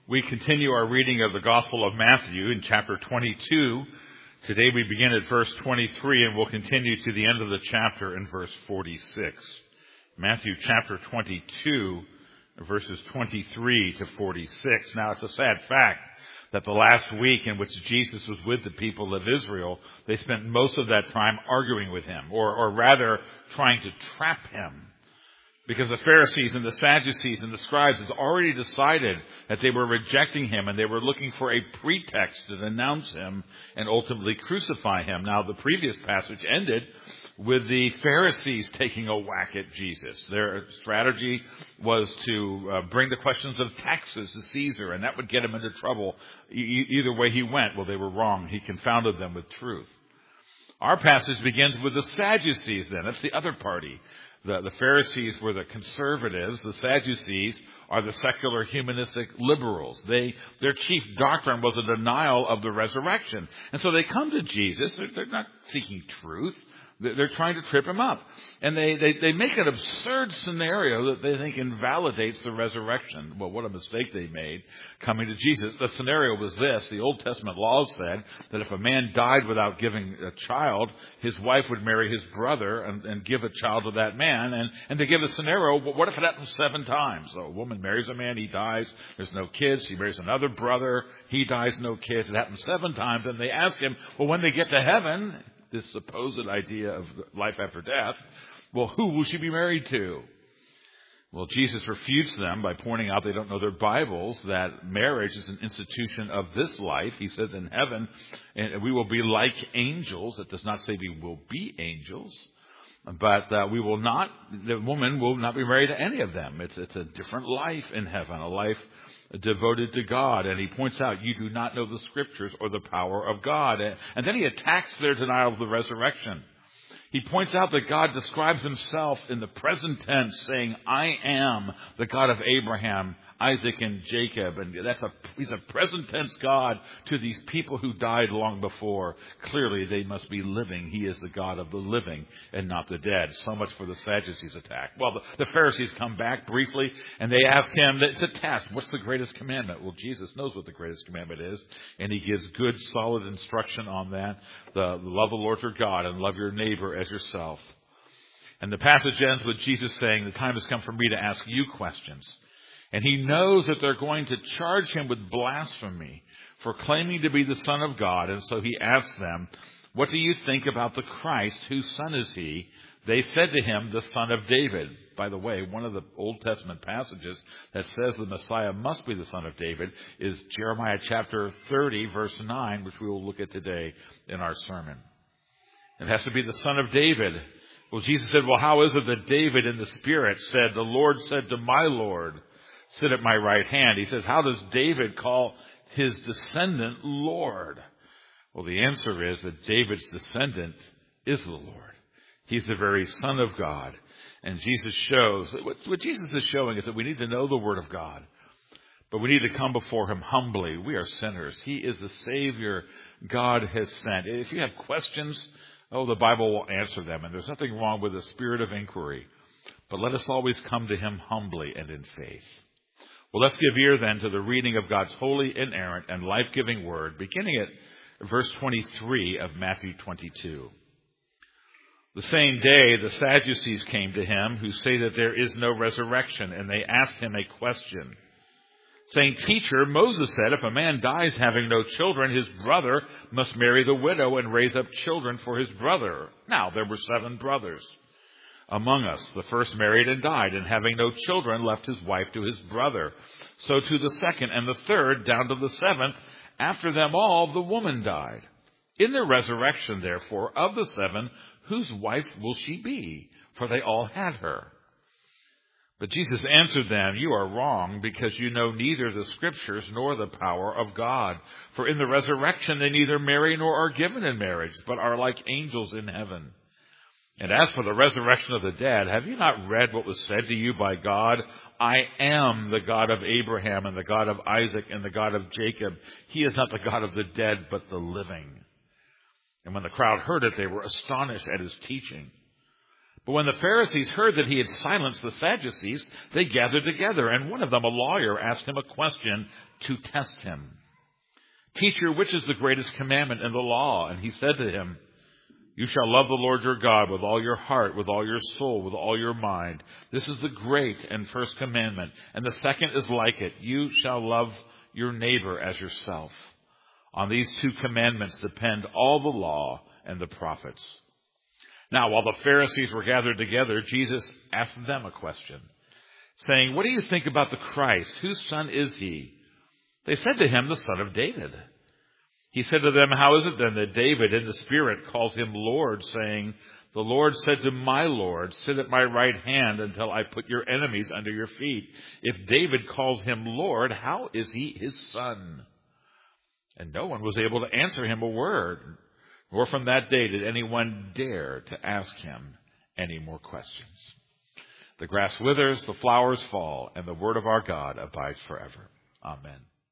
We continue our reading of the Gospel of Matthew in chapter 22. Today we begin at verse 23 and we'll continue to the end of the chapter in verse 46. Matthew chapter 22, verses 23 to 46. Now it's a sad fact that the last week in which Jesus was with the people of Israel, they spent most of that time arguing with him, or rather trying to trap him. Because the Pharisees and the Sadducees and the scribes had already decided that they were rejecting him and they were looking for a pretext to denounce him and ultimately crucify him. Now, the previous passage ended with the Pharisees taking a whack at Jesus. Their strategy was to bring the questions of taxes to Caesar, and that would get him into trouble. Either way he went, well, they were wrong. He confounded them with truth. Our passage begins with the Sadducees then. That's the other party. The Pharisees were the conservatives. The Sadducees are the secular humanistic liberals. Their chief doctrine was a denial of the resurrection. And so they come to Jesus. They're not seeking truth. They're trying to trip him up. And they make an absurd scenario that they think invalidates the resurrection. Well, what a mistake they made coming to Jesus. The scenario was this. The Old Testament law said that if a man died without giving a child, his wife would marry his brother and give a child to that man. And they give a scenario, what if it happens 7 times? So a woman marries a man, he dies, there's no kids. She marries another brother, he dies, no kids. It happens 7 times. And they ask him, well, when they get to heaven, this supposed idea of life after death, well, who will she be married to? Well, Jesus refutes them by pointing out they don't know their Bibles, that marriage is an institution of this life. He says in heaven, and we will be like angels. It does not say we will be angels, but the woman will not be married to any of them. It's a different life in heaven, a life devoted to God. And he points out, you do not know the scriptures or the power of God. And then he attacks their denial of the resurrection. He points out that God describes himself in the present tense, saying, I am the God of Abraham, Isaac, and Jacob. And he's a present tense God to these people who died long before. Clearly, they must be living. He is the God of the living and not the dead. So much for the Sadducees' attack. Well, the Pharisees come back briefly, and they ask him, it's a test. What's the greatest commandment? Well, Jesus knows what the greatest commandment is, and he gives good, solid instruction on that. Love the Lord your God and love your neighbor as yourself. And the passage ends with Jesus saying, the time has come for me to ask you questions. And he knows that they're going to charge him with blasphemy for claiming to be the Son of God. And so he asks them, what do you think about the Christ? Whose son is he? They said to him, the son of David. By the way, one of the Old Testament passages that says the Messiah must be the son of David is Jeremiah chapter 30, verse 9, which we will look at today in our sermon. It has to be the son of David. Well, Jesus said, well, how is it that David in the Spirit said, the Lord said to my Lord, sit at my right hand? He says, how does David call his descendant Lord? Well, the answer is that David's descendant is the Lord. He's the very Son of God. And Jesus shows, what Jesus is showing is that we need to know the Word of God, but we need to come before him humbly. We are sinners. He is the Savior God has sent. If you have questions, the Bible will answer them. And there's nothing wrong with a spirit of inquiry. But let us always come to him humbly and in faith. Well, let's give ear then to the reading of God's holy, inerrant, and life-giving word, beginning at verse 23 of Matthew 22. The same day, the Sadducees came to him, who say that there is no resurrection, and they asked him a question, saying, Teacher, Moses said, if a man dies having no children, his brother must marry the widow and raise up children for his brother. Now, there were 7 brothers among us. The first married and died, and having no children, left his wife to his brother. So to the second and the third, down to the 7th. After them all, the woman died. In the resurrection, therefore, of the 7, whose wife will she be? For they all had her. But Jesus answered them, you are wrong, because you know neither the Scriptures nor the power of God. For in the resurrection they neither marry nor are given in marriage, but are like angels in heaven. And as for the resurrection of the dead, have you not read what was said to you by God? I am the God of Abraham and the God of Isaac and the God of Jacob. He is not the God of the dead, but the living. And when the crowd heard it, they were astonished at his teaching. But when the Pharisees heard that he had silenced the Sadducees, they gathered together, and one of them, a lawyer, asked him a question to test him. "Teacher, which is the greatest commandment in the law?" And he said to him, "You shall love the Lord your God with all your heart, with all your soul, with all your mind. This is the great and first commandment. And the second is like it. You shall love your neighbor as yourself. On these two commandments depend all the law and the prophets." Now, while the Pharisees were gathered together, Jesus asked them a question, saying, "What do you think about the Christ? Whose son is he?" They said to him, "The son of David." He said to them, "How is it then that David in the Spirit calls him Lord, saying, 'The Lord said to my Lord, sit at my right hand until I put your enemies under your feet'? If David calls him Lord, how is he his son?" And no one was able to answer him a word. Nor from that day did anyone dare to ask him any more questions. The grass withers, the flowers fall, and the word of our God abides forever. Amen.